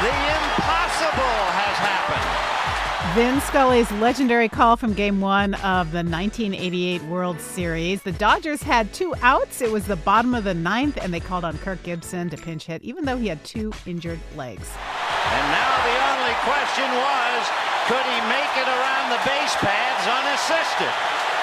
The impossible has happened. Vin Scully's legendary call from Game 1 of the 1988 World Series. The Dodgers had 2 outs. It was the bottom of the 9th, and they called on Kirk Gibson to pinch hit, even though he had 2 injured legs. And now the only question was, could he make it around the base paths unassisted?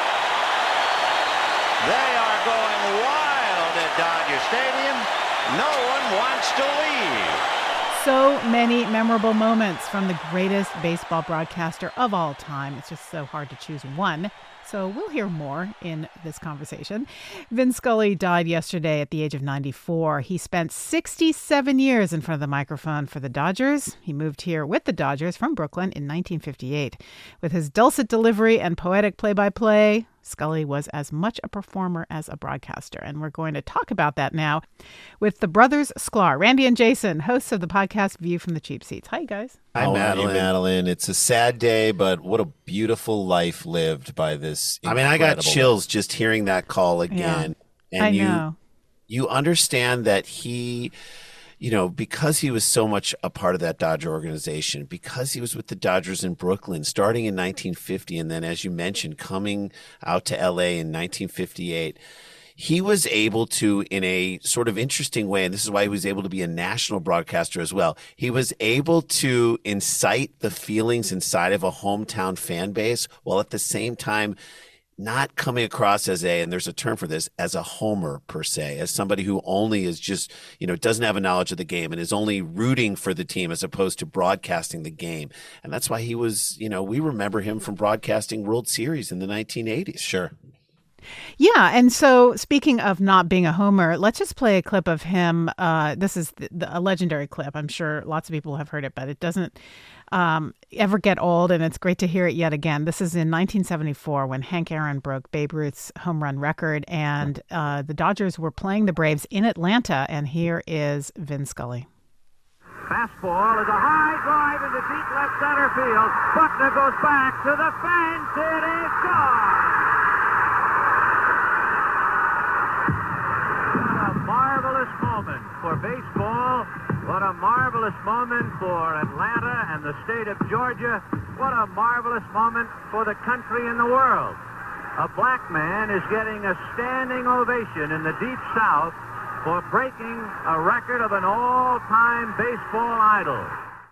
They are going wild at Dodger Stadium. No one wants to leave. So many memorable moments from the greatest baseball broadcaster of all time. It's just so hard to choose one. So we'll hear more in this conversation. Vin Scully died yesterday at the age of 94. He spent 67 years in front of the microphone for the Dodgers. He moved here with the Dodgers from Brooklyn in 1958. With his dulcet delivery and poetic play-by-play, Scully was as much a performer as a broadcaster. And we're going to talk about that now with the brothers Sklar, Randy and Jason, hosts of the podcast View from the Cheap Seats. Hi, guys. Hi, Madeline. It's a sad day, but what a beautiful life lived by this. I got chills just hearing that call again. Yeah, and I know. You understand that he, because he was so much a part of that Dodger organization, because he was with the Dodgers in Brooklyn starting in 1950, and then, as you mentioned, coming out to L.A. in 1958, he was able to, in a sort of interesting way, and this is why he was able to be a national broadcaster as well, he was able to incite the feelings inside of a hometown fan base while at the same time not coming across as and there's a term for this, as a homer per se, as somebody who only is just, doesn't have a knowledge of the game and is only rooting for the team as opposed to broadcasting the game. And that's why he was, we remember him from broadcasting World Series in the 1980s. Sure. Yeah, and so speaking of not being a homer, let's just play a clip of him. This is a legendary clip. I'm sure lots of people have heard it, but it doesn't ever get old, and it's great to hear it yet again. This is in 1974 when Hank Aaron broke Babe Ruth's home run record, and the Dodgers were playing the Braves in Atlanta, and here is Vin Scully. Fastball is a high drive into deep left center field. Buckner goes back to the fence. It is gone. What a marvelous moment for baseball. What a marvelous moment for Atlanta and the state of Georgia. What a marvelous moment for the country and the world. A black man is getting a standing ovation in the Deep South for breaking a record of an all-time baseball idol.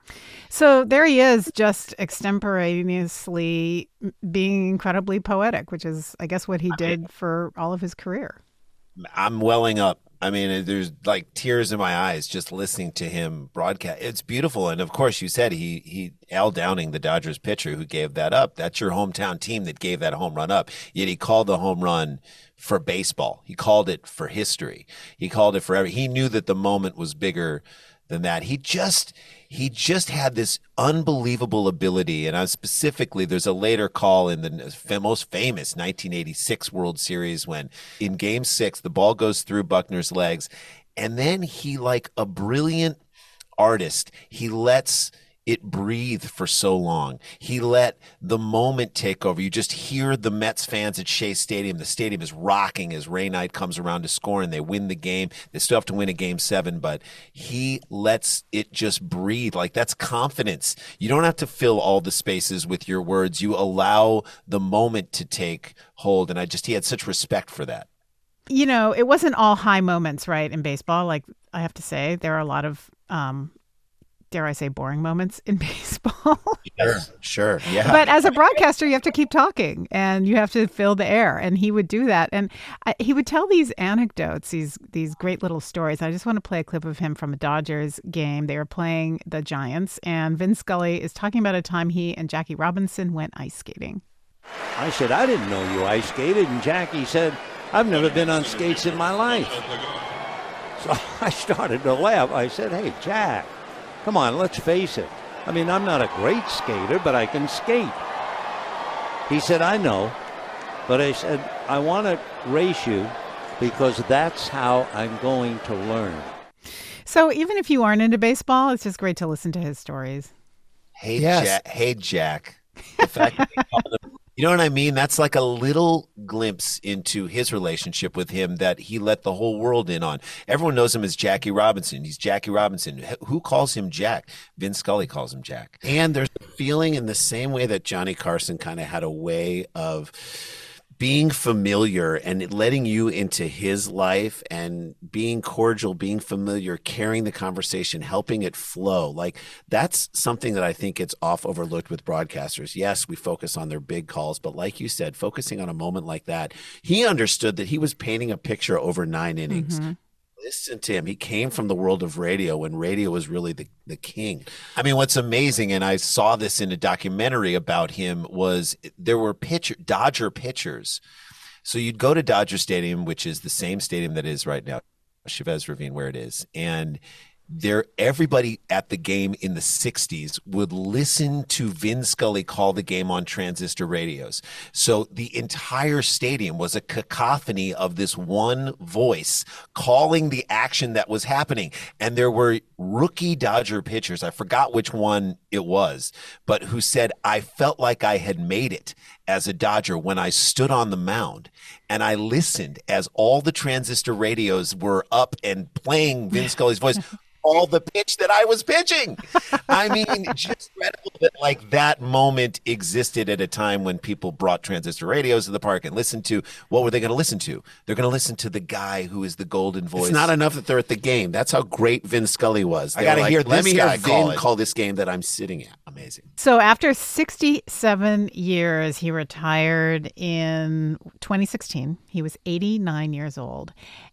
So there he is, just extemporaneously being incredibly poetic, which is, I guess, what he did for all of his career. I'm welling up. I mean, there's like tears in my eyes just listening to him broadcast. It's beautiful. And of course, you said he Al Downing, the Dodgers pitcher who gave that up. That's your hometown team that gave that home run up. Yet he called the home run for baseball. He called it for history. He called it for he knew that the moment was bigger than that. He just had this unbelievable ability. And specifically, there's a later call in the most famous 1986 World Series when in Game 6, the ball goes through Buckner's legs. And then he, like a brilliant artist, he lets it breathe for so long. He let the moment take over. You just hear the Mets fans at Shea Stadium. The stadium is rocking as Ray Knight comes around to score and they win the game. They still have to win a Game 7, but he lets it just breathe. Like, that's confidence. You don't have to fill all the spaces with your words. You allow the moment to take hold. And he had such respect for that. It wasn't all high moments, right, in baseball. Like, I have to say, there are a lot of dare I say, boring moments in baseball. Sure. Yeah. But as a broadcaster, you have to keep talking and you have to fill the air. And he would do that. And he would tell these anecdotes, these great little stories. I just want to play a clip of him from a Dodgers game. They were playing the Giants. And Vin Scully is talking about a time he and Jackie Robinson went ice skating. I said, I didn't know you ice skated. And Jackie said, I've never been on skates in my life. So I started to laugh. I said, hey, Jack, come on, let's face it. I mean, I'm not a great skater, but I can skate. He said, I know. But I said, I want to race you because that's how I'm going to learn. So even if you aren't into baseball, it's just great to listen to his stories. Hey, yes. Jack. The fact that You know what I mean? That's like a little glimpse into his relationship with him that he let the whole world in on. Everyone knows him as Jackie Robinson. He's Jackie Robinson. Who calls him Jack? Vin Scully calls him Jack. And there's a feeling in the same way that Johnny Carson kind of had a way of being familiar and letting you into his life and being cordial, being familiar, carrying the conversation, helping it flow. Like that's something that I think gets off overlooked with broadcasters. Yes, we focus on their big calls, but like you said, focusing on a moment like that, he understood that he was painting a picture over 9 innings. Mm-hmm. Listen to him. He came from the world of radio when radio was really the king. I mean, what's amazing, and I saw this in a documentary about him, was there were Dodger pitchers. So you'd go to Dodger Stadium, which is the same stadium that is right now, Chavez Ravine, where it is. And everybody at the game in the 60s would listen to Vin Scully call the game on transistor radios. So the entire stadium was a cacophony of this one voice calling the action that was happening. And there were rookie Dodger pitchers, I forgot which one it was, but who said, I felt like I had made it as a Dodger when I stood on the mound and I listened as all the transistor radios were up and playing Vin Scully's voice. All the pitch that I was pitching. I mean, just incredible that like that moment existed at a time when people brought transistor radios to the park and listened to, what were they going to listen to? They're going to listen to the guy who is the golden voice. It's not enough that they're at the game. That's how great Vin Scully was. I got to hear this guy call this game that I'm sitting at. Amazing. So after 67 years, he retired in 2016. He was 89 years old.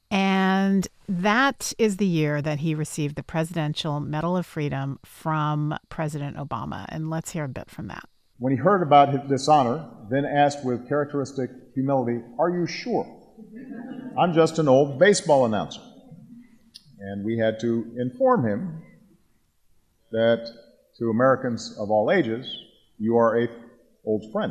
And that is the year that he received the Presidential Medal of Freedom from President Obama. And let's hear a bit from that. When he heard about this honor, Vin asked with characteristic humility, "Are you sure? I'm just an old baseball announcer." And we had to inform him that to Americans of all ages, you are an old friend.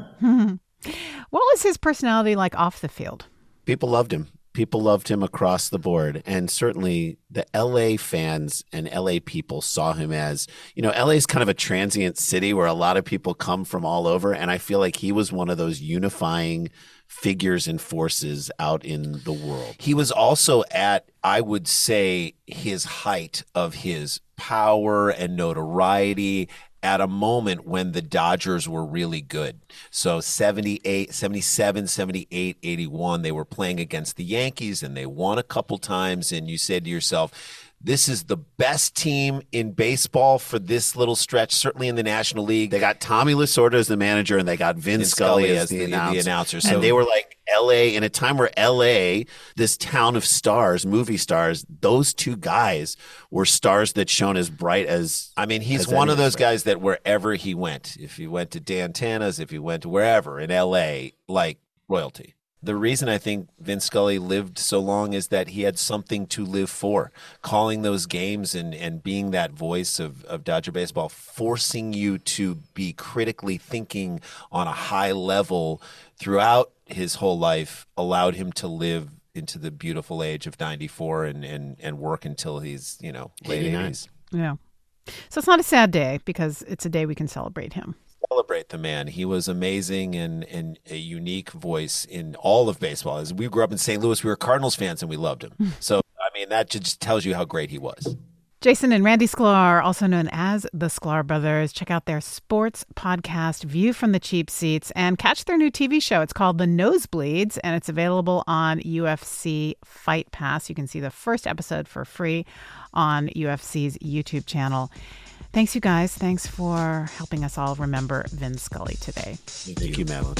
What was his personality like off the field? People loved him. People loved him across the board. And certainly the LA fans and LA people saw him as, LA is kind of a transient city where a lot of people come from all over. And I feel like he was one of those unifying figures and forces out in the world. He was also at, I would say, his height of his power and notoriety at a moment when the Dodgers were really good. So 78, 77, 78, 81, they were playing against the Yankees and they won a couple times. And you said to yourself, this is the best team in baseball for this little stretch, certainly in the National League. They got Tommy Lasorda as the manager and they got Vin Scully as the announcer. So, and they were like LA, in a time where LA, this town of stars, movie stars, those two guys were stars that shone as bright as, he's one of those guys that wherever he went, if he went to Dan Tana's, if he went to wherever in LA, like royalty. The reason I think Vin Scully lived so long is that he had something to live for. Calling those games and being that voice of Dodger baseball, forcing you to be critically thinking on a high level throughout his whole life, allowed him to live into the beautiful age of 94 and work until he's, late 80s. Yeah. So it's not a sad day because it's a day we can celebrate him. Celebrate the man. He was amazing and a unique voice in all of baseball. As we grew up in St. Louis, we were Cardinals fans and we loved him. So, that just tells you how great he was. Jason and Randy Sklar, also known as the Sklar Brothers. Check out their sports podcast, View from the Cheap Seats, and catch their new TV show. It's called The Nosebleeds, and it's available on UFC Fight Pass. You can see the first episode for free on UFC's YouTube channel. Thanks, you guys. Thanks for helping us all remember Vin Scully today. Thank you, Madeline.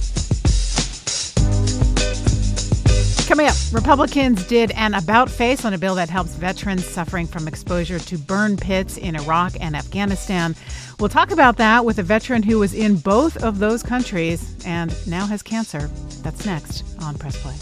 Coming up, Republicans did an about-face on a bill that helps veterans suffering from exposure to burn pits in Iraq and Afghanistan. We'll talk about that with a veteran who was in both of those countries and now has cancer. That's next on Press Play.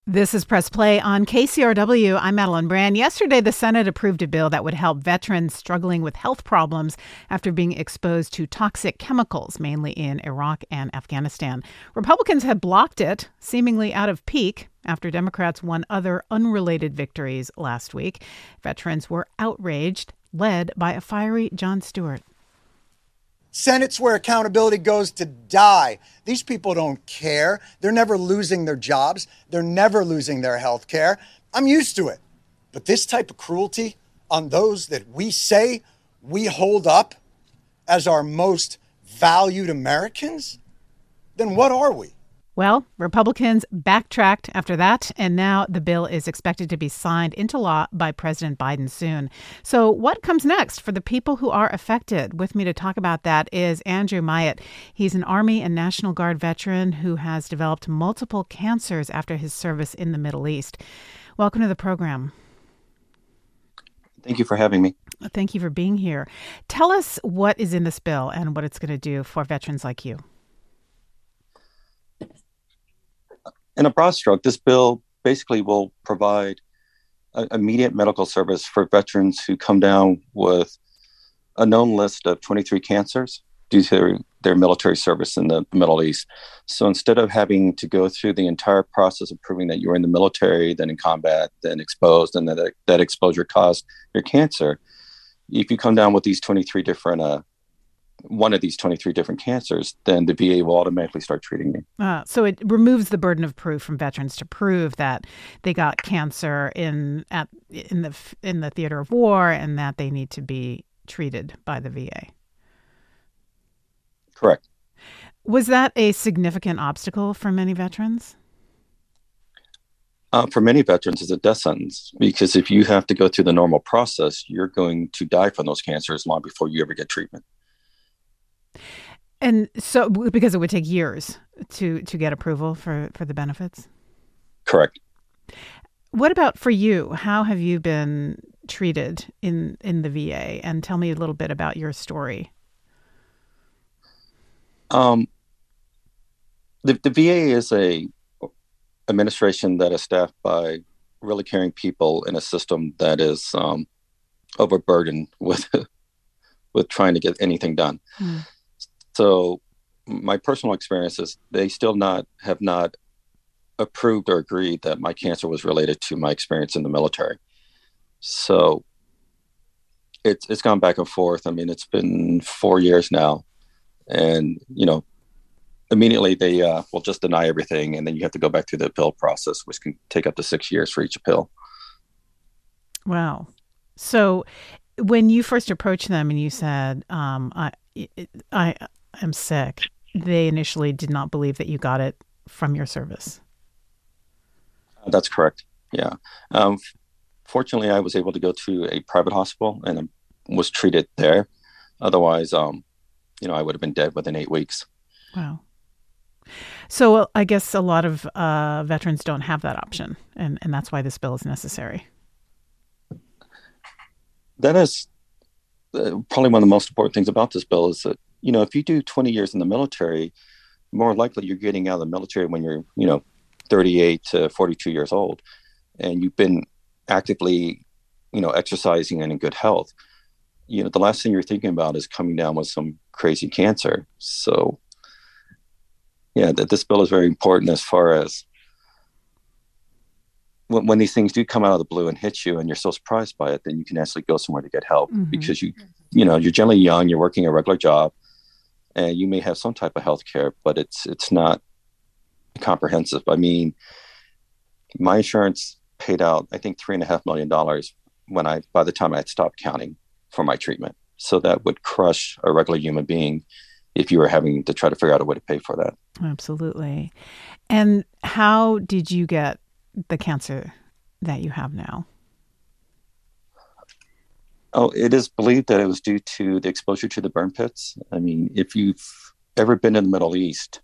This is Press Play on KCRW. I'm Madeline Brand. Yesterday, the Senate approved a bill that would help veterans struggling with health problems after being exposed to toxic chemicals, mainly in Iraq and Afghanistan. Republicans had blocked it, seemingly out of pique, after Democrats won other unrelated victories last week. Veterans were outraged, led by a fiery Jon Stewart. Senate's where accountability goes to die. These people don't care. They're never losing their jobs. They're never losing their health care. I'm used to it. But this type of cruelty on those that we say we hold up as our most valued Americans, then what are we? Well, Republicans backtracked after that, and now the bill is expected to be signed into law by President Biden soon. So what comes next for the people who are affected? With me to talk about that is Andrew Myatt. He's an Army and National Guard veteran who has developed multiple cancers after his service in the Middle East. Welcome to the program. Thank you for having me. Thank you for being here. Tell us what is in this bill and what it's going to do for veterans like you. In a broad stroke, this bill basically will provide immediate medical service for veterans who come down with a known list of 23 cancers due to their military service in the Middle East. So instead of having to go through the entire process of proving that you were in the military, then in combat, then exposed, and that exposure caused your cancer, if you come down with these 23 different one of these 23 different cancers, then the VA will automatically start treating you. So it removes the burden of proof from veterans to prove that they got cancer in the theater of war and that they need to be treated by the VA. Correct. Was that a significant obstacle for many veterans? For many veterans, it's a death sentence, because if you have to go through the normal process, you're going to die from those cancers long before you ever get treatment. And so, because it would take years to get approval for the benefits? Correct. What about for you? How have you been treated in the VA? And tell me a little bit about your story. The VA is a administration that is staffed by really caring people in a system that is overburdened with trying to get anything done. So my personal experience is they still have not approved or agreed that my cancer was related to my experience in the military. So it's gone back and forth. I mean, it's been 4 years now, and immediately they will just deny everything, and then you have to go back through the appeal process, which can take up to 6 years for each appeal. Wow. So when you first approached them and you said, I am sick, they initially did not believe that you got it from your service. That's correct. Yeah. Fortunately, I was able to go to a private hospital and was treated there. Otherwise, I would have been dead within 8 weeks. Wow. So I guess a lot of veterans don't have that option, and that's why this bill is necessary. That is probably one of the most important things about this bill is that, if you do 20 years in the military, more likely you're getting out of the military when you're, 38 to 42 years old, and you've been actively, exercising and in good health. The last thing you're thinking about is coming down with some crazy cancer. So, yeah, this bill is very important as far as when these things do come out of the blue and hit you and you're so surprised by it, then you can actually go somewhere to get help, because you're generally young, you're working a regular job, and you may have some type of health care, but it's not comprehensive. I mean, my insurance paid out, I think, $3.5 million by the time I had stopped counting for my treatment. So that would crush a regular human being if you were having to try to figure out a way to pay for that. Absolutely. And how did you get the cancer that you have now? Oh, it is believed that it was due to the exposure to the burn pits. I mean, if you've ever been in the Middle East,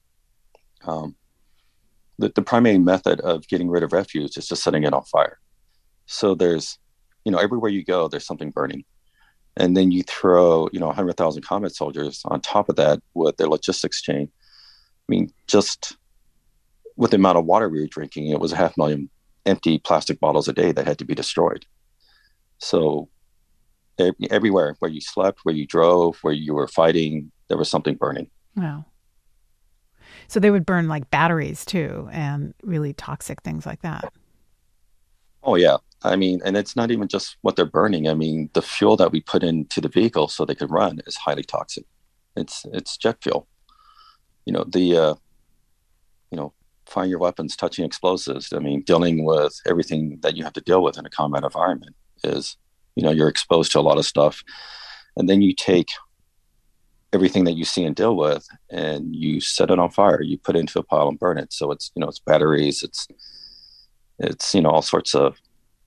the primary method of getting rid of refuse is just setting it on fire. So there's, everywhere you go, there's something burning. And then you throw, 100,000 combat soldiers on top of that with their logistics chain. I mean, just with the amount of water we were drinking, it was 500,000 empty plastic bottles a day that had to be destroyed. So everywhere where you slept, where you drove, where you were fighting, there was something burning. Wow. So they would burn like batteries too, and really toxic things like that. Oh, yeah. I mean, and it's not even just what they're burning. I mean, the fuel that we put into the vehicle so they could run is highly toxic. It's jet fuel. Firing your weapons, touching explosives. I mean, dealing with everything that you have to deal with in a combat environment is, you're exposed to a lot of stuff. And then you take everything that you see and deal with and you set it on fire. You put it into a pile and burn it. So it's batteries, it's all sorts of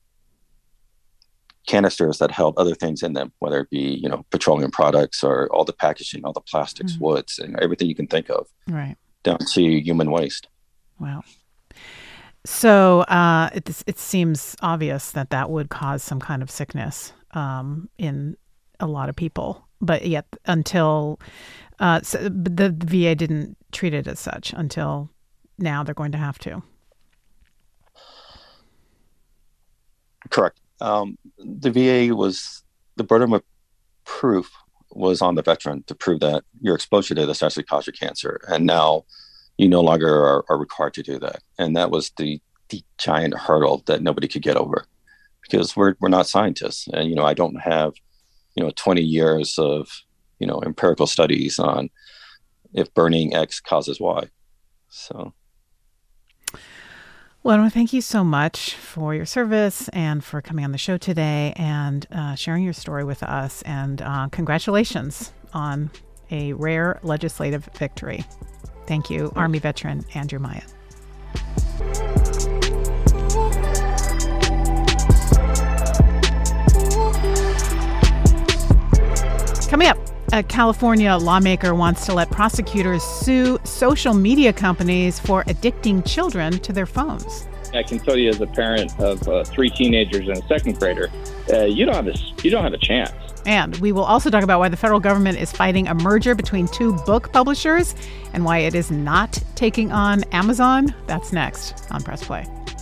canisters that held other things in them, whether it be, petroleum products or all the packaging, all the plastics, woods, and everything you can think of, right, down to human waste. Wow. So it seems obvious that would cause some kind of sickness in a lot of people, but yet until the VA didn't treat it as such until now, they're going to have to. Correct. The VA the burden of proof was on the veteran to prove that your exposure to this actually caused your cancer. And now you no longer are required to do that. And that was the giant hurdle that nobody could get over, because we're not scientists. And, I don't have, 20 years of, empirical studies on if burning X causes Y. So. Well, I want to thank you so much for your service and for coming on the show today and sharing your story with us. And congratulations on a rare legislative victory. Thank you, Army veteran Andrew Myatt. Coming up, a California lawmaker wants to let prosecutors sue social media companies for addicting children to their phones. I can tell you, as a parent of 3 teenagers and a second grader, you don't have a chance. And we will also talk about why the federal government is fighting a merger between 2 book publishers and why it is not taking on Amazon. That's next on Press Play.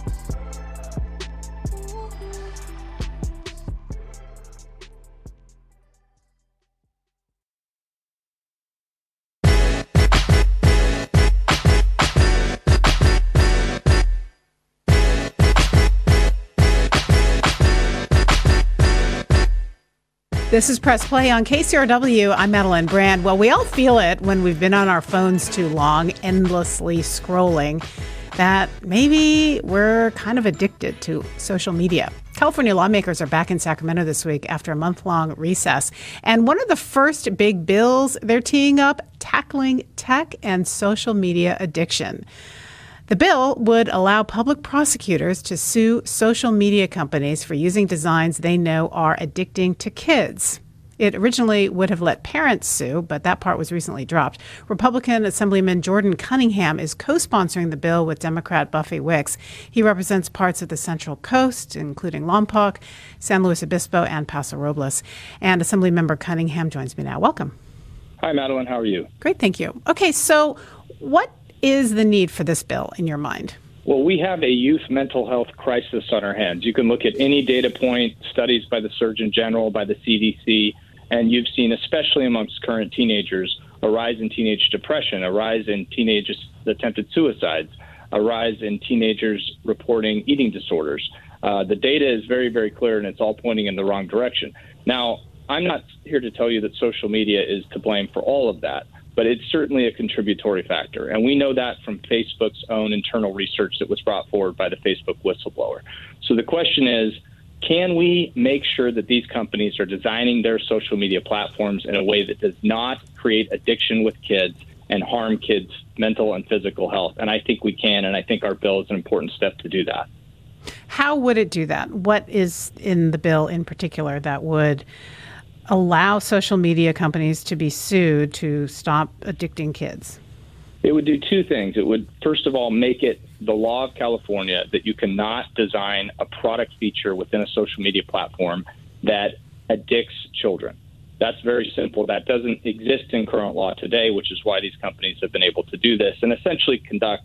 This is Press Play on KCRW. I'm Madeline Brand. Well, we all feel it when we've been on our phones too long, endlessly scrolling, that maybe we're kind of addicted to social media. California lawmakers are back in Sacramento this week after a month-long recess. And one of the first big bills they're teeing up, tackling tech and social media addiction. The bill would allow public prosecutors to sue social media companies for using designs they know are addicting to kids. It originally would have let parents sue, but that part was recently dropped. Republican Assemblyman Jordan Cunningham is co-sponsoring the bill with Democrat Buffy Wicks. He represents parts of the Central Coast, including Lompoc, San Luis Obispo, and Paso Robles. And Assemblymember Cunningham joins me now. Welcome. Hi, Madeline. How are you? Great, thank you. Okay, so what is the need for this bill in your mind? Well, we have a youth mental health crisis on our hands. You can look at any data point, studies by the Surgeon General, by the CDC, and you've seen, especially amongst current teenagers, a rise in teenage depression, a rise in teenage attempted suicides, a rise in teenagers reporting eating disorders. The data is very, very clear, and it's all pointing in the wrong direction. Now, I'm not here to tell you that social media is to blame for all of that, but it's certainly a contributory factor. And we know that from Facebook's own internal research that was brought forward by the Facebook whistleblower. So the question is, can we make sure that these companies are designing their social media platforms in a way that does not create addiction with kids and harm kids' mental and physical health? And I think we can, and I think our bill is an important step to do that. How would it do that? What is in the bill in particular that would allow social media companies to be sued to stop addicting kids? It would do 2 things. It would, first of all, make it the law of California that you cannot design a product feature within a social media platform that addicts children. That's very simple. That doesn't exist in current law today, which is why these companies have been able to do this and essentially conduct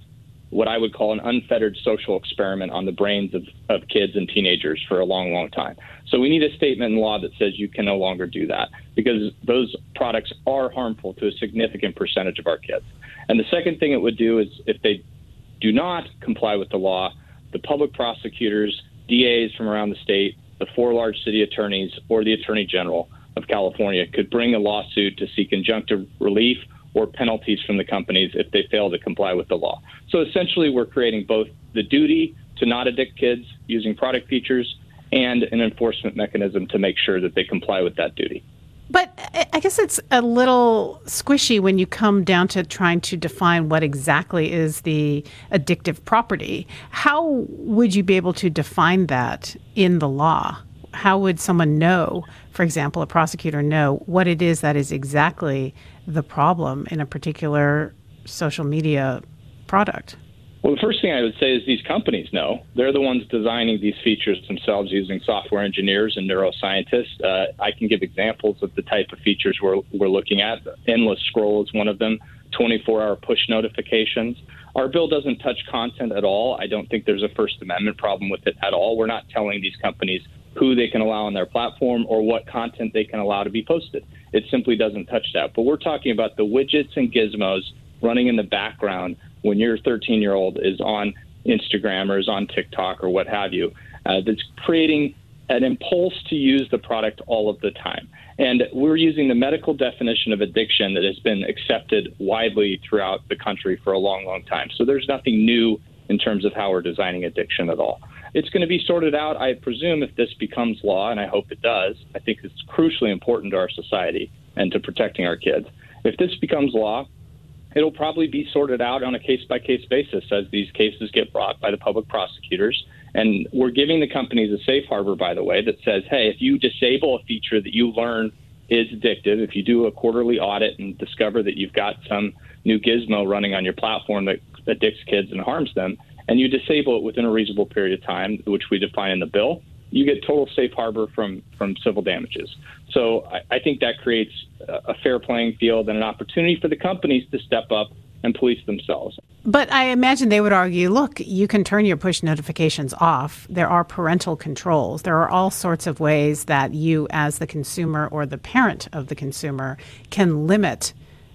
what I would call an unfettered social experiment on the brains of kids and teenagers for a long, long time. So we need a statement in law that says you can no longer do that, because those products are harmful to a significant percentage of our kids. And the second thing it would do is, if they do not comply with the law, the public prosecutors, DAs from around the state, the 4 large city attorneys, or the Attorney General of California could bring a lawsuit to seek injunctive relief or penalties from the companies if they fail to comply with the law. So essentially, we're creating both the duty to not addict kids using product features and an enforcement mechanism to make sure that they comply with that duty. But I guess it's a little squishy when you come down to trying to define what exactly is the addictive property. How would you be able to define that in the law? How would someone know, for example, a prosecutor know what it is that is exactly the problem in a particular social media product? Well, the first thing I would say is these companies know. They're the ones designing these features themselves using software engineers and neuroscientists. I can give examples of the type of features we're looking at. Endless scroll is one of them, 24-hour push notifications. Our bill doesn't touch content at all. I don't think there's a First Amendment problem with it at all. We're not telling these companies who they can allow on their platform or what content they can allow to be posted. It simply doesn't touch that. But we're talking about the widgets and gizmos running in the background when your 13-year-old is on Instagram or is on TikTok or what have you, that's creating an impulse to use the product all of the time. And we're using the medical definition of addiction that has been accepted widely throughout the country for a long, long time. So there's nothing new in terms of how we're designing addiction at all. It's going to be sorted out, I presume, if this becomes law, and I hope it does. I think it's crucially important to our society and to protecting our kids. If this becomes law, it'll probably be sorted out on a case-by-case basis as these cases get brought by the public prosecutors. And we're giving the companies a safe harbor, by the way, that says, hey, if you disable a feature that you learn is addictive, if you do a quarterly audit and discover that you've got some new gizmo running on your platform that addicts kids and harms them, and you disable it within a reasonable period of time, which we define in the bill, you get total safe harbor from civil damages. So I think that creates a fair playing field and an opportunity for the companies to step up and police themselves. But I imagine they would argue, look, you can turn your push notifications off. There are parental controls. There are all sorts of ways that you, as the consumer or the parent of the consumer, can limit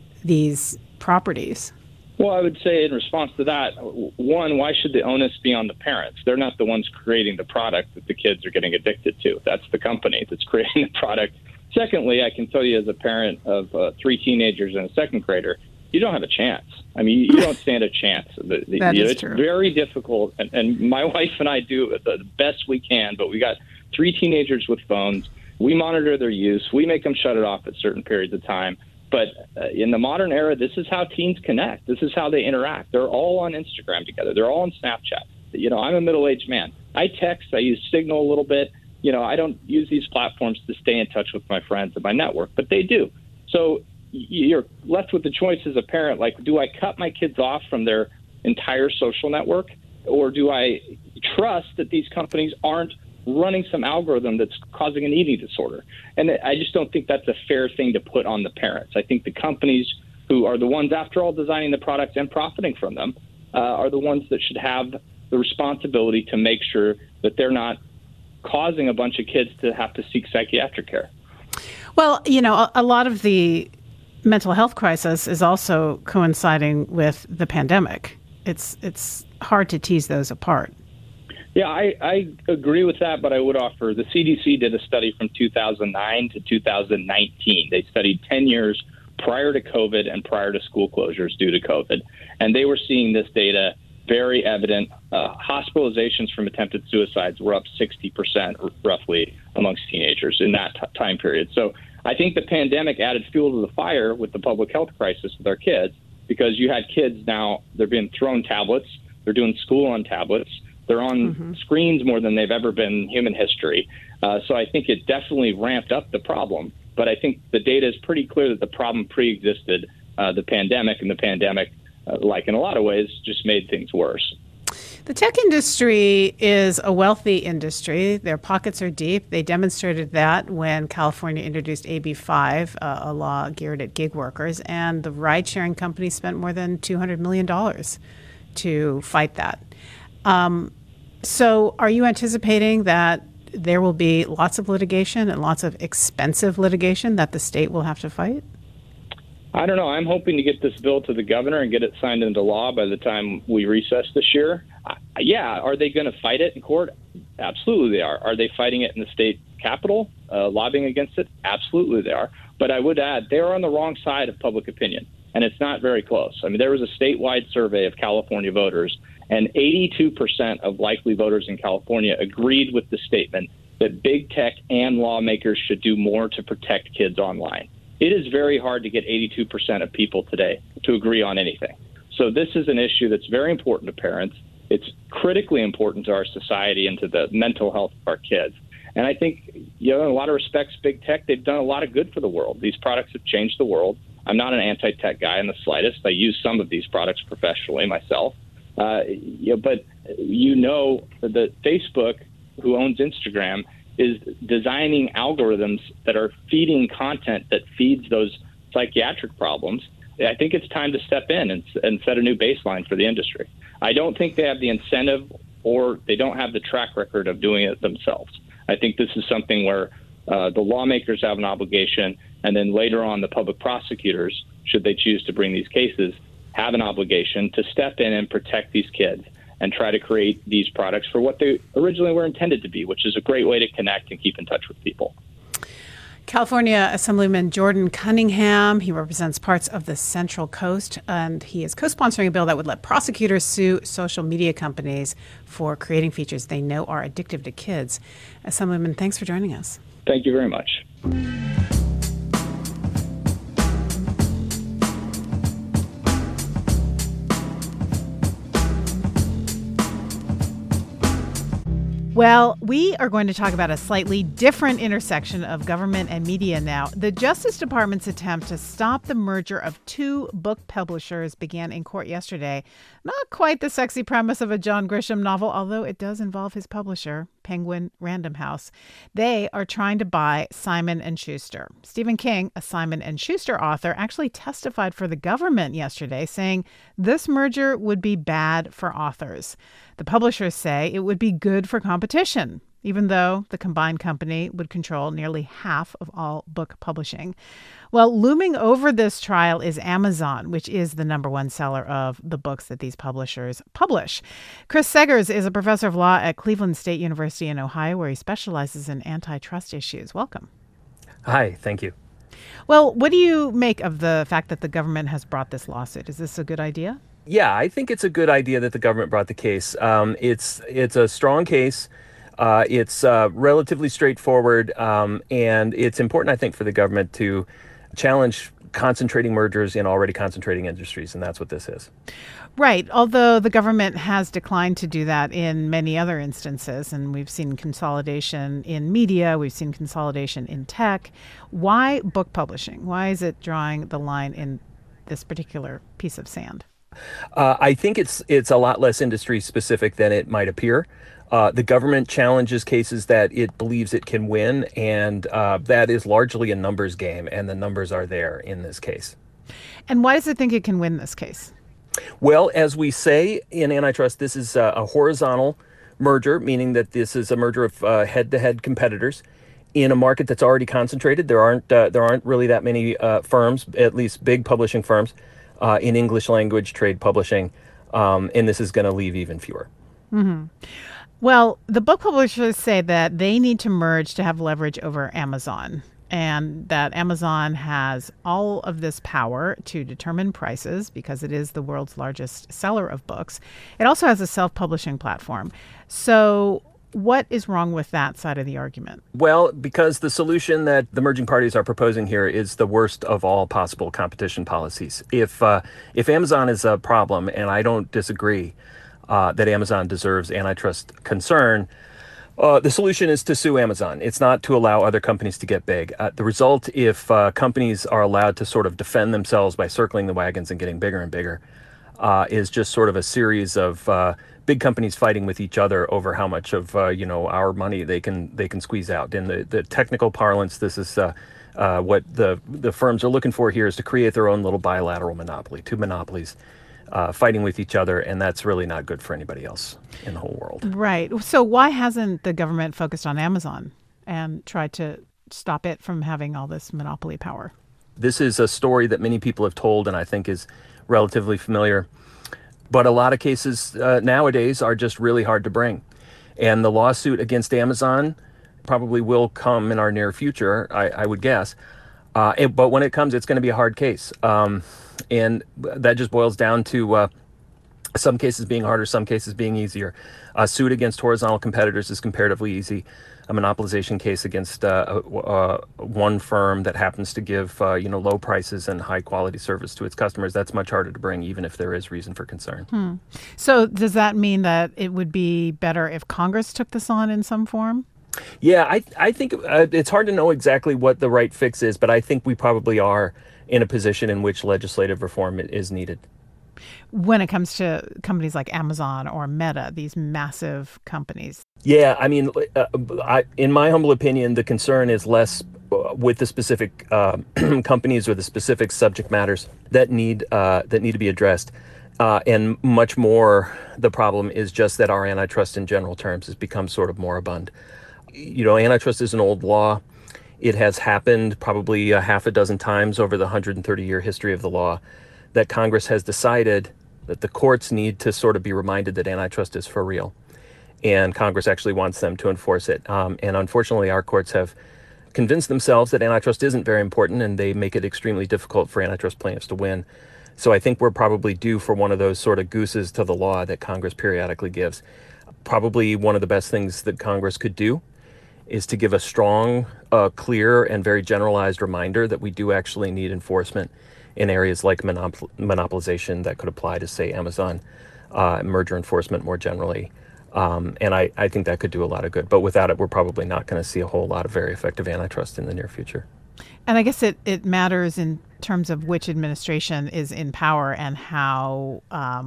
these properties. Well, I would say in response to that, one, why should the onus be on the parents? They're not the ones creating the product that the kids are getting addicted to. That's the company that's creating the product. Secondly, I can tell you as a parent of 3 teenagers and a second grader, you don't have a chance. I mean, you don't stand a chance. It's true. Very difficult. And my wife and I do the best we can, but we got 3 teenagers with phones. We monitor their use. We make them shut it off at certain periods of time. But in the modern era, this is how teens connect. This is how they interact. They're all on Instagram together. They're all on Snapchat. You know, I'm a middle-aged man. I text. I use Signal a little bit. You know, I don't use these platforms to stay in touch with my friends and my network, but they do. So you're left with the choice as a parent, like, do I cut my kids off from their entire social network, or do I trust that these companies aren't running some algorithm that's causing an eating disorder? And I just don't think that's a fair thing to put on the parents. I think the companies, who are the ones, after all, designing the products and profiting from them, are the ones that should have the responsibility to make sure that they're not causing a bunch of kids to have to seek psychiatric care. Well, you know, a lot of the mental health crisis is also coinciding with the pandemic. It's hard to tease those apart. Yeah, I agree with that, but I would offer the CDC did a study from 2009 to 2019. They studied 10 years prior to COVID and prior to school closures due to COVID, and they were seeing this data very evident. Hospitalizations from attempted suicides were up 60% roughly amongst teenagers in that time period. So I think the pandemic added fuel to the fire with the public health crisis with our kids, because you had kids now, they're being thrown tablets, they're doing school on tablets, they're on screens more than they've ever been in human history. So I think it definitely ramped up the problem. But I think the data is pretty clear that the problem pre-existed the pandemic, and the pandemic, like in a lot of ways, just made things worse. The tech industry is a wealthy industry. Their pockets are deep. They demonstrated that when California introduced AB 5, a law geared at gig workers, and the ride-sharing companies spent more than $200 million to fight that. So are you anticipating that there will be lots of litigation and lots of expensive litigation that the state will have to fight? I don't know. I'm hoping to get this bill to the governor and get it signed into law by the time we recess this year. Yeah. Are they going to fight it in court? Absolutely they are. Are they fighting it in the state capitol, lobbying against it? Absolutely they are. But I would add, they're on the wrong side of public opinion, and it's not very close. I mean, there was a statewide survey of California voters, and 82% of likely voters in California agreed with the statement that big tech and lawmakers should do more to protect kids online. It is very hard to get 82% of people today to agree on anything. So this is an issue that's very important to parents. It's critically important to our society and to the mental health of our kids. And I think, in a lot of respects, big tech, they've done a lot of good for the world. These products have changed the world. I'm not an anti-tech guy in the slightest. I use some of these products professionally myself. But that Facebook, who owns Instagram, is designing algorithms that are feeding content that feeds those psychiatric problems. I think it's time to step in and set a new baseline for the industry. I don't think they have the incentive or they don't have the track record of doing it themselves. I think this is something where the lawmakers have an obligation, and then later on the public prosecutors, should they choose to bring these cases, have an obligation to step in and protect these kids and try to create these products for what they originally were intended to be, which is a great way to connect and keep in touch with people. California Assemblyman Jordan Cunningham, he represents parts of the Central Coast, and he is co-sponsoring a bill that would let prosecutors sue social media companies for creating features they know are addictive to kids. Assemblyman, thanks for joining us. Thank you very much. Well, we are going to talk about a slightly different intersection of government and media now. The Justice Department's attempt to stop the merger of two book publishers began in court yesterday. Not quite the sexy premise of a John Grisham novel, although it does involve his publisher, Penguin Random House. They are trying to buy Simon & Schuster. Stephen King, a Simon & Schuster author, actually testified for the government yesterday, saying this merger would be bad for authors. The publishers say it would be good for competition, even though the combined company would control nearly half of all book publishing. Well, looming over this trial is Amazon, which is the number one seller of the books that these publishers publish. Chris Seggers is a professor of law at Cleveland State University in Ohio, where he specializes in antitrust issues. Welcome. Hi, thank you. Well, what do you make of the fact that the government has brought this lawsuit? Is this a good idea? Yeah, I think it's a good idea that the government brought the case. It's a strong case. It's relatively straightforward, and it's important, I think, for the government to challenge concentrating mergers in already concentrating industries, and that's what this is. Right, although the government has declined to do that in many other instances, and we've seen consolidation in media, we've seen consolidation in tech. Why book publishing? Why is it drawing the line in this particular piece of sand? I think it's a lot less industry specific than it might appear. The government challenges cases that it believes it can win, and that is largely a numbers game, and the numbers are there in this case. And why does it think it can win this case? Well, as we say in antitrust, this is a horizontal merger, meaning that this is a merger of head-to-head competitors in a market that's already concentrated. There aren't really that many firms, at least big publishing firms, in English language trade publishing, and this is going to leave even fewer. Mm-hmm. Well, the book publishers say that they need to merge to have leverage over Amazon, and that Amazon has all of this power to determine prices because it is the world's largest seller of books. It also has a self-publishing platform. So what is wrong with that side of the argument? Well, because the solution that the merging parties are proposing here is the worst of all possible competition policies. If Amazon is a problem, and I don't disagree that Amazon deserves antitrust concern, the solution is to sue Amazon. It's not to allow other companies to get big. The result, if companies are allowed to sort of defend themselves by circling the wagons and getting bigger and bigger, is just sort of a series of big companies fighting with each other over how much of our money they can squeeze out. In the technical parlance, this is what the firms are looking for here, is to create their own little bilateral monopoly, two monopolies fighting with each other, and that's really not good for anybody else in the whole world. Right. So why hasn't the government focused on Amazon and tried to stop it from having all this monopoly power? This is a story that many people have told and I think is relatively familiar. But a lot of cases nowadays are just really hard to bring. And the lawsuit against Amazon probably will come in our near future, I would guess. But when it comes, it's going to be a hard case. And that just boils down to some cases being harder, some cases being easier. A suit against horizontal competitors is comparatively easy. A monopolization case against one firm that happens to give low prices and high quality service to its customers, that's much harder to bring, even if there is reason for concern. So does that mean that it would be better if Congress took this on in some form? Yeah, I think it's hard to know exactly what the right fix is, but I think we probably are in a position in which legislative reform is needed. When it comes to companies like Amazon or Meta, these massive companies. Yeah, I mean, in my humble opinion, the concern is less with the specific companies or the specific subject matters that need to be addressed. And much more, the problem is just that our antitrust in general terms has become sort of moribund. Antitrust is an old law. It has happened probably a half a dozen times over the 130-year history of the law that Congress has decided that the courts need to sort of be reminded that antitrust is for real. And Congress actually wants them to enforce it. And unfortunately, our courts have convinced themselves that antitrust isn't very important, and they make it extremely difficult for antitrust plaintiffs to win. So I think we're probably due for one of those sort of gooses to the law that Congress periodically gives. Probably one of the best things that Congress could do is to give a strong, clear, and very generalized reminder that we do actually need enforcement in areas like monopolization that could apply to, say, Amazon, merger enforcement more generally. And I think that could do a lot of good. But without it, we're probably not going to see a whole lot of very effective antitrust in the near future. And I guess it matters in terms of which administration is in power and how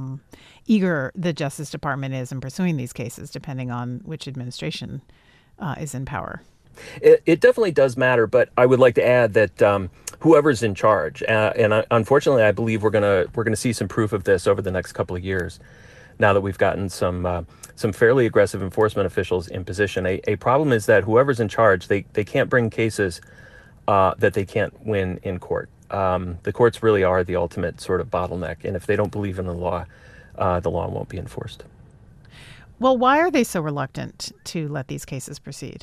eager the Justice Department is in pursuing these cases, depending on which administration is in power. It definitely does matter, but I would like to add that whoever's in charge, and unfortunately, I believe we're gonna see some proof of this over the next couple of years. Now that we've gotten some fairly aggressive enforcement officials in position, a problem is that whoever's in charge, they can't bring cases that they can't win in court. The courts really are the ultimate sort of bottleneck, and if they don't believe in the law won't be enforced. Well, why are they so reluctant to let these cases proceed?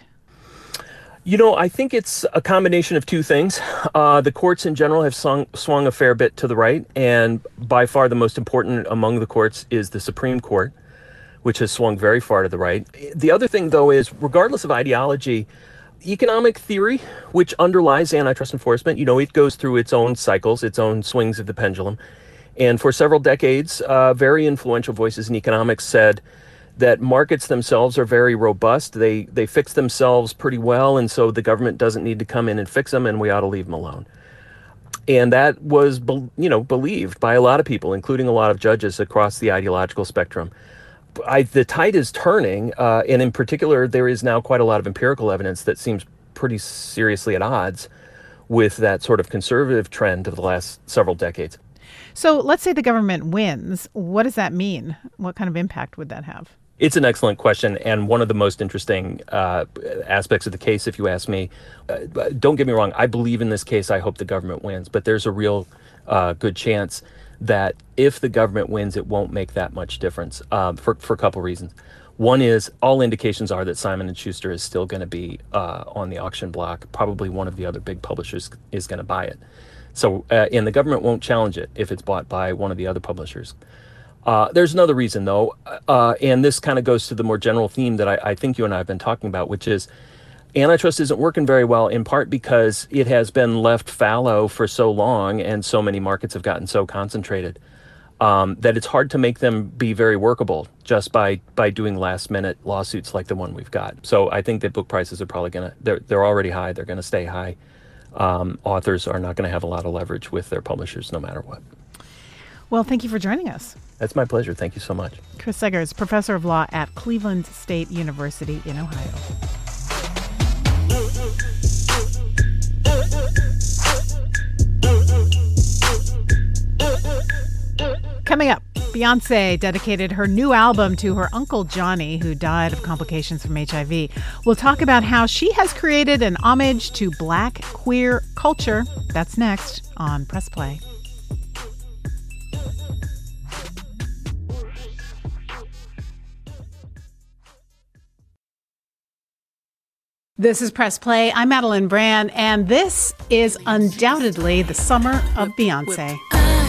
I think it's a combination of two things. The courts in general have swung a fair bit to the right, and by far the most important among the courts is the Supreme Court, which has swung very far to the right. The other thing, though, is regardless of ideology, economic theory, which underlies antitrust enforcement, it goes through its own cycles, its own swings of the pendulum. And for several decades, very influential voices in economics said that markets themselves are very robust. They fix themselves pretty well, and so the government doesn't need to come in and fix them, and we ought to leave them alone. And that was, believed by a lot of people, including a lot of judges across the ideological spectrum. The tide is turning, and in particular, there is now quite a lot of empirical evidence that seems pretty seriously at odds with that sort of conservative trend of the last several decades. So let's say the government wins. What does that mean? What kind of impact would that have? It's an excellent question, and one of the most interesting aspects of the case, if you ask me. Don't get me wrong, I believe in this case. I hope the government wins, but there's a real good chance that if the government wins, it won't make that much difference for a couple reasons. One is all indications are that Simon & Schuster is still going to be on the auction block. Probably one of the other big publishers is going to buy it. So, and the government won't challenge it if it's bought by one of the other publishers. There's another reason, though, and this kind of goes to the more general theme that I think you and I have been talking about, which is antitrust isn't working very well, in part because it has been left fallow for so long and so many markets have gotten so concentrated that it's hard to make them be very workable just by doing last-minute lawsuits like the one we've got. So I think that book prices are probably they're already high. They're going to stay high. Authors are not going to have a lot of leverage with their publishers no matter what. Well, thank you for joining us. That's my pleasure. Thank you so much. Chris Segers, professor of law at Cleveland State University in Ohio. Coming up, Beyoncé dedicated her new album to her uncle Johnny, who died of complications from HIV. We'll talk about how she has created an homage to Black queer culture. That's next on Press Play. This is Press Play. I'm Madeline Brand, and this is undoubtedly the summer of Beyoncé.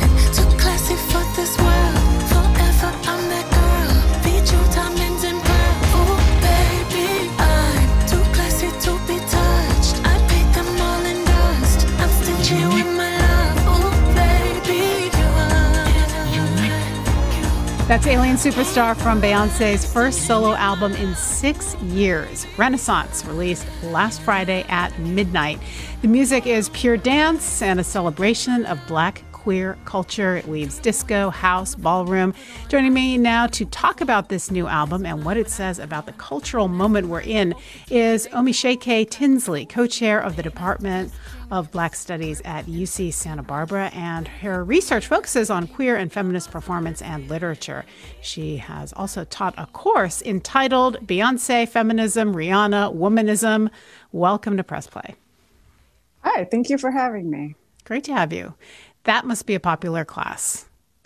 That's Alien Superstar from Beyoncé's first solo album in 6 years, Renaissance, released last Friday at midnight. The music is pure dance and a celebration of Black queer culture. It weaves disco, house, ballroom. Joining me now to talk about this new album and what it says about the cultural moment we're in is Omisheke Tinsley, co-chair of the Department of Black Studies at UC Santa Barbara, and her research focuses on queer and feminist performance and literature. She has also taught a course entitled Beyoncé, Feminism, Rihanna, Womanism. Welcome to Press Play. Hi, thank you for having me. Great to have you. That must be a popular class.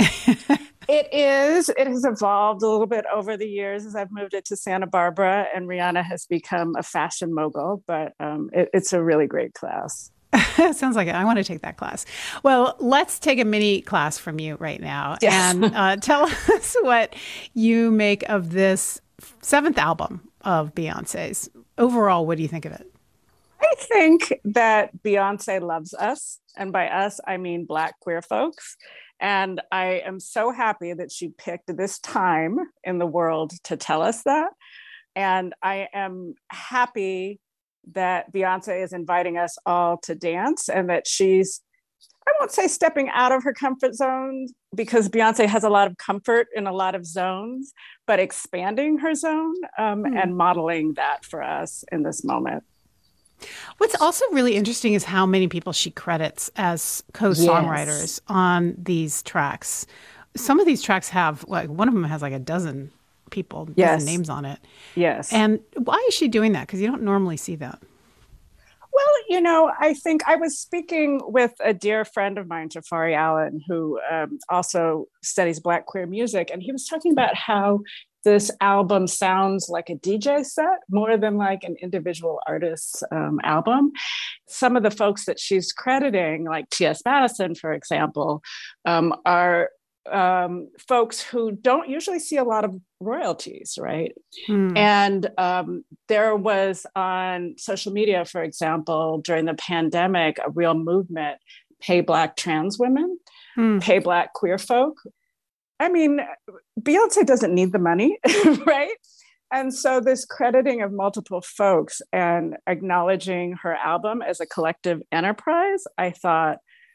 It is. It has evolved a little bit over the years as I've moved it to Santa Barbara, and Rihanna has become a fashion mogul, but it's a really great class. Sounds like it. I want to take that class. Well, let's take a mini class from you right now. Yes. And tell us what you make of this 7th album of Beyoncé's. Overall, what do you think of it? I think that Beyoncé loves us. And by us, I mean Black queer folks. And I am so happy that she picked this time in the world to tell us that. And I am happy that Beyoncé is inviting us all to dance, and that she's, I won't say stepping out of her comfort zone, because Beyoncé has a lot of comfort in a lot of zones, but expanding her zone and modeling that for us in this moment. What's also really interesting is how many people she credits as co-songwriters on these tracks. Some of these tracks have, like, one of them has like a dozen people, dozen names on it. Yes. And why is she doing that? Because you don't normally see that. Well, you know, I think I was speaking with a dear friend of mine, Jafari Allen, who also studies Black queer music. And he was talking about how this album sounds like a DJ set more than like an individual artist's album. Some of the folks that she's crediting, like T.S. Madison, for example, are folks who don't usually see a lot of royalties, right? And there was on social media, for example, during the pandemic, a real movement, pay Black trans women, pay Black queer folk. I mean, Beyoncé doesn't need the money, right? And so this crediting of multiple folks and acknowledging her album as a collective enterprise, I thought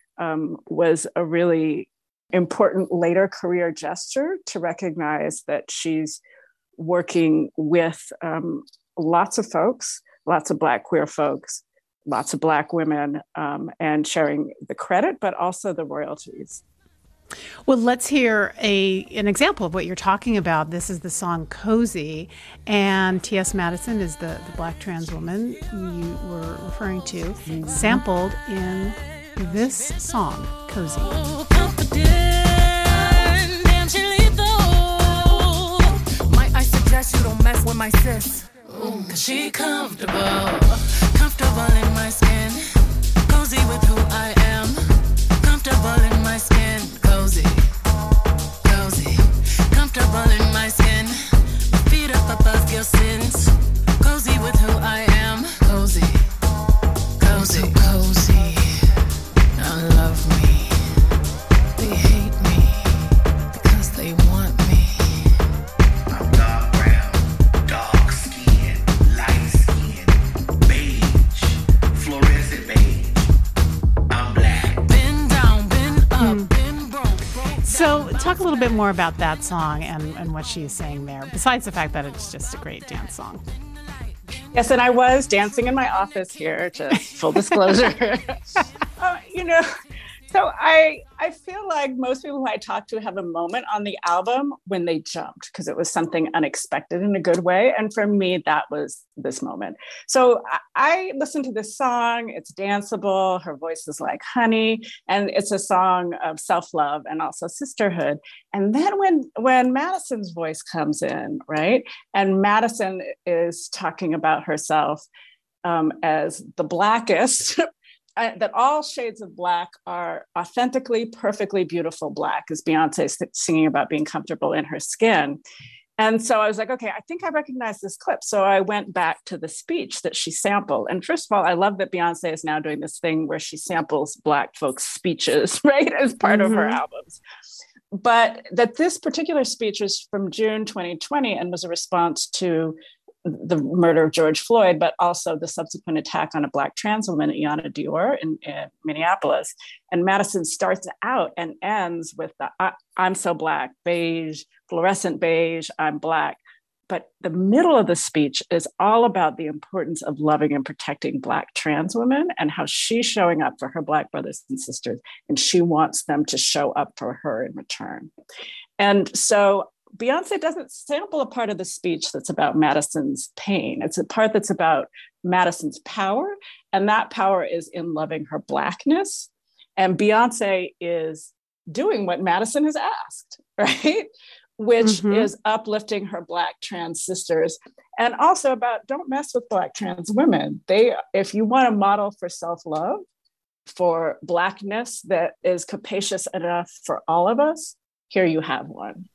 was a really important later career gesture to recognize that she's working with lots of folks, lots of Black queer folks, lots of Black women, and sharing the credit, but also the royalties. Well, let's hear an example of what you're talking about. This is the song Cozy, and T.S. Madison is the Black trans woman you were referring to, sampled in this song, Cozy. Might I suggest you don't mess with my sis? Ooh, 'cause she comfortable in my skin, cozy with who I am, comfortable in my skin, cozy, comfortable in my skin, my feet up above your sins, cozy with who I am, cozy, now love me, they hate me, because they want me. I'm dark brown, dark skin, light skin, beige, fluorescent beige, I'm black, been down, been up, been broke. So talk a little bit more about that song and what she's saying there, besides the fact that it's just a great dance song. Yes, and I was dancing in my office here, just full disclosure. You know, So I feel like most people who I talk to have a moment on the album when they jumped because it was something unexpected in a good way. And for me, that was this moment. So I listened to this song. It's danceable. Her voice is like honey. And it's a song of self-love and also sisterhood. And then when Madison's voice comes in, right? And Madison is talking about herself as the blackest, that all shades of black are authentically, perfectly beautiful black, as Beyonce singing about being comfortable in her skin. And so I was like, okay, I think I recognize this clip. So I went back to the speech that she sampled. And first of all, I love that Beyonce is now doing this thing where she samples Black folks' speeches, right, as part of her albums. But that this particular speech was from June 2020 and was a response to the murder of George Floyd, but also the subsequent attack on a Black trans woman, Iyanna Dior, in Minneapolis. And Madison starts out and ends with the I'm so Black, beige, fluorescent beige, I'm Black. But the middle of the speech is all about the importance of loving and protecting Black trans women and how she's showing up for her Black brothers and sisters, and she wants them to show up for her in return. And so Beyonce doesn't sample a part of the speech that's about Madison's pain. It's a part that's about Madison's power, and that power is in loving her Blackness. And Beyonce is doing what Madison has asked, right? Which is uplifting her Black trans sisters, and also about don't mess with Black trans women. If you want a model for self-love, for Blackness that is capacious enough for all of us, here you have one.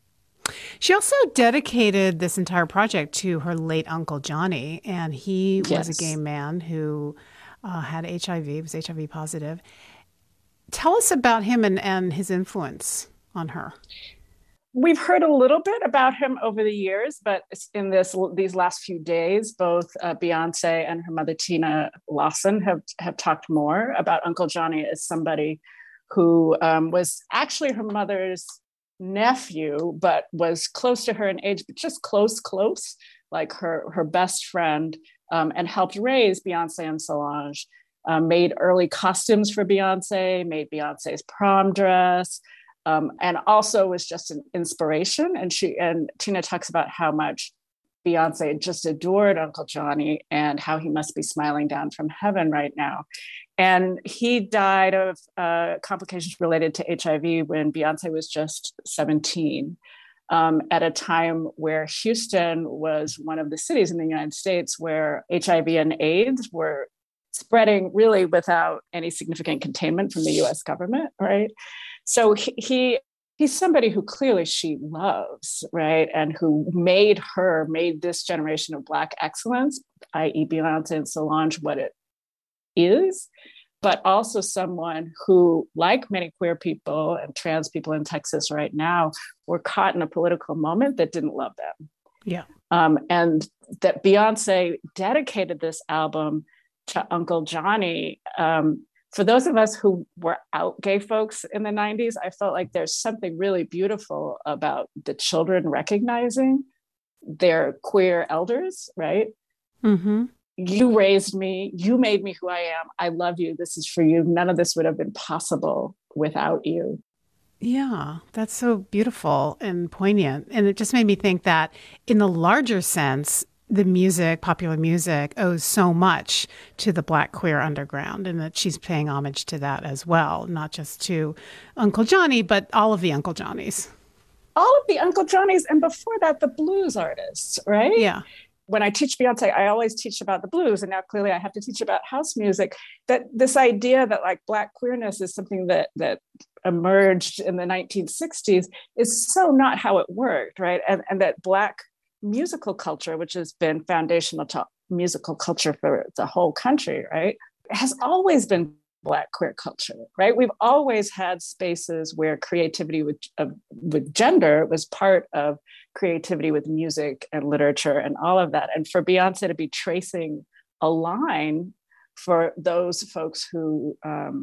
She also dedicated this entire project to her late Uncle Johnny, and he was a gay man who had HIV, was HIV positive. Tell us about him and his influence on her. We've heard a little bit about him over the years, but in these last few days, both Beyonce and her mother, Tina Lawson, have talked more about Uncle Johnny as somebody who was actually her mother's nephew, but was close to her in age, but just close, like her best friend, and helped raise Beyonce and Solange, made early costumes for Beyonce, made Beyonce's prom dress, and also was just an inspiration. And Tina talks about how much Beyonce just adored Uncle Johnny and how he must be smiling down from heaven right now. And he died of complications related to HIV when Beyonce was just 17, at a time where Houston was one of the cities in the United States where HIV and AIDS were spreading really without any significant containment from the US government, right? So he's somebody who clearly she loves, right? And who made this generation of Black excellence, i.e. Beyonce and Solange, what it is, but also someone who, like many queer people and trans people in Texas right now, were caught in a political moment that didn't love them. Yeah. And that Beyonce dedicated this album to Uncle Johnny. For those of us who were out gay folks in the 90s, I felt like there's something really beautiful about the children recognizing their queer elders, right? Mm-hmm. You raised me, you made me who I am. I love you. This is for you. None of this would have been possible without you. Yeah, that's so beautiful and poignant. And it just made me think that in the larger sense, the music, popular music, owes so much to the Black queer underground, and that she's paying homage to that as well, not just to Uncle Johnny, but all of the Uncle Johnnies. All of the Uncle Johnnies, and before that, the blues artists, right? Yeah. When I teach Beyonce, I always teach about the blues, and now clearly I have to teach about house music. That this idea that like Black queerness is something that emerged in the 1960s is so not how it worked, right? And that Black musical culture, which has been foundational to musical culture for the whole country, right, has always been Black queer culture, right? We've always had spaces where creativity with gender was part of creativity with music and literature and all of that. And for Beyonce to be tracing a line for those folks who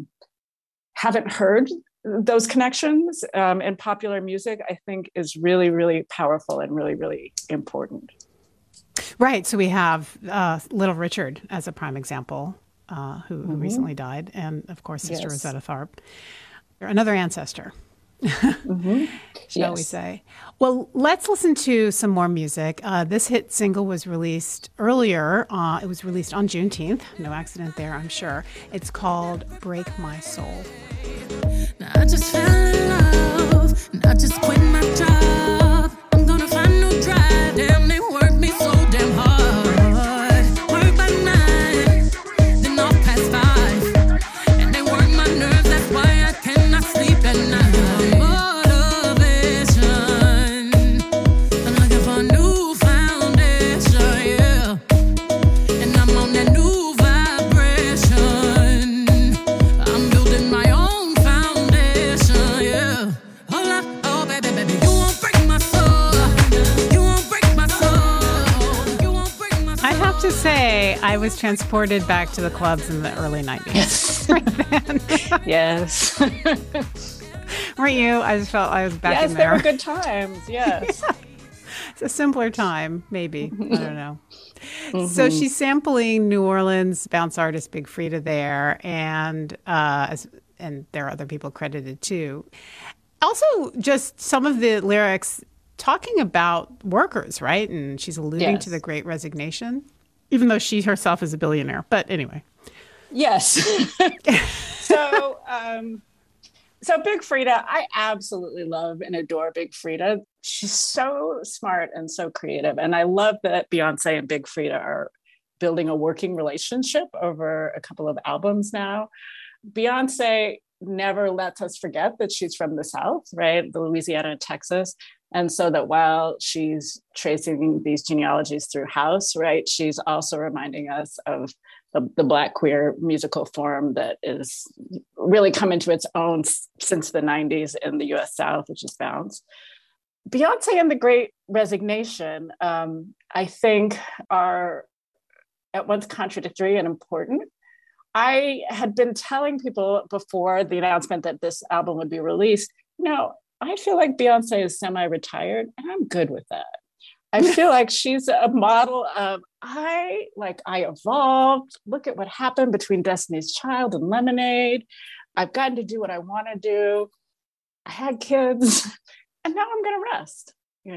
haven't heard those connections in popular music, I think is really, really powerful and really, really important. Right. So we have Little Richard as a prime example who recently died, and of course, Sister Yes. Rosetta Tharpe. Another ancestor, shall we say. Well, let's listen to some more music. This hit single was released earlier. It was released on Juneteenth. No accident there, I'm sure. It's called Break My Soul. Now I just fell in love, and I just quit my job. I'm gonna find no drive. Damn, they work me so damn hard. Work by 9, then off past 5, and they work my nerves. That's why I cannot sleep at night. Motivation, I'm looking for a new foundation, yeah, and I'm on that new vibration. I'm building my own foundation, yeah. Hold up, oh baby, baby, you won't break my soul. You won't break my soul. You won't break my soul. I have to say, I was transported back to the clubs in the early 90s. Right then. Yes. Weren't you? I just felt I was back in Yes, there. they were good times. Yes. It's a simpler time, maybe. I don't know. So she's sampling New Orleans bounce artist Big Freedia there, and there are other people credited too. Also, just some of the lyrics talking about workers, right? And she's alluding to the Great Resignation, even though she herself is a billionaire. But anyway. Yes. So Big Freedia, I absolutely love and adore Big Freedia. She's so smart and so creative. And I love that Beyonce and Big Freedia are building a working relationship over a couple of albums now. Beyonce never lets us forget that she's from the South, right? The Louisiana and Texas. And so that while she's tracing these genealogies through house, right, she's also reminding us of the Black queer musical form that is really come into its own since the 90s in the US South, which is bounce. Beyonce and the Great Resignation, I think, are at once contradictory and important. I had been telling people before the announcement that this album would be released, I feel like Beyonce is semi-retired, and I'm good with that. I feel like she's a model of, I evolved. Look at what happened between Destiny's Child and Lemonade. I've gotten to do what I want to do. I had kids, and now I'm going to rest,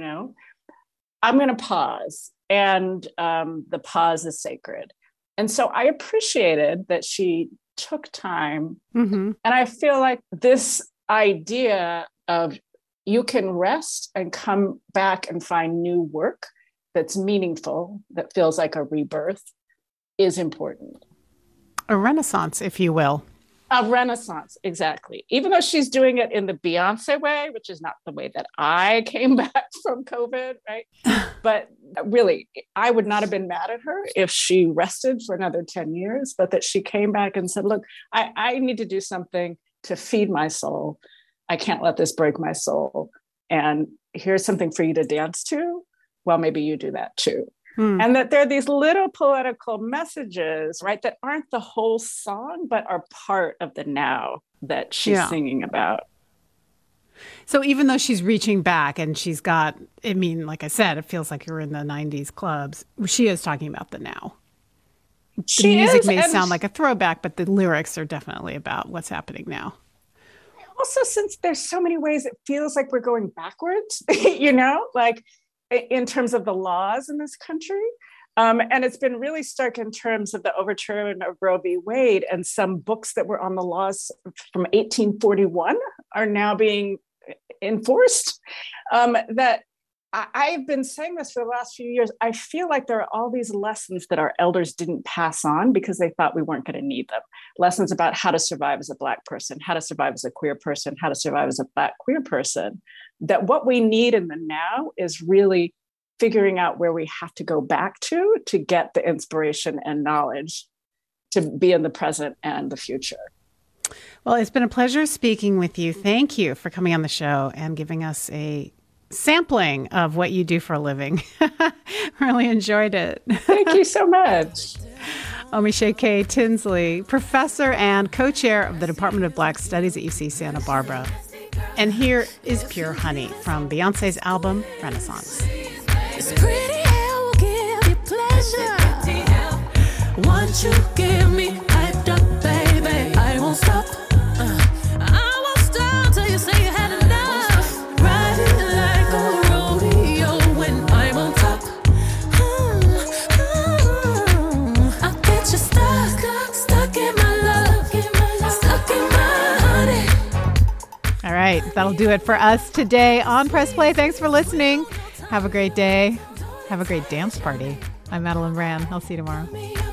I'm going to pause, and the pause is sacred. And so I appreciated that she took time. And I feel like this idea of you can rest and come back and find new work that's meaningful, that feels like a rebirth, is important. A renaissance, if you will. A renaissance, exactly. Even though she's doing it in the Beyonce way, which is not the way that I came back from COVID, right? But really, I would not have been mad at her if she rested for another 10 years, but that she came back and said, look, I need to do something to feed my soul. I can't let this break my soul. And here's something for you to dance to. Well, maybe you do that too. And that there are these little political messages, right, that aren't the whole song, but are part of the now that she's singing about. So even though she's reaching back and she's got, like I said, it feels like you're in the 90s clubs, she is talking about the now. The music may sound like a throwback, but the lyrics are definitely about what's happening now. Also, since there's so many ways it feels like we're going backwards, like in terms of the laws in this country. And it's been really stark in terms of the overturn of Roe v. Wade, and some books that were on the laws from 1841 are now being enforced. That I've been saying this for the last few years. I feel like there are all these lessons that our elders didn't pass on because they thought we weren't going to need them. Lessons about how to survive as a Black person, how to survive as a queer person, how to survive as a Black queer person. That what we need in the now is really figuring out where we have to go back to get the inspiration and knowledge to be in the present and the future. Well, it's been a pleasure speaking with you. Thank you for coming on the show and giving us a sampling of what you do for a living. Really enjoyed it. Thank you so much. Omishe K. Tinsley, professor and co-chair of the Department of Black Studies at UC Santa Barbara. And here is Pure Honey from Beyonce's album, Renaissance. This pretty hair will give you pleasure. Once you give me, I right. That'll do it for us today on Press Play. Thanks for listening. Have a great day. Have a great dance party. I'm Madeline Rand. I'll see you tomorrow.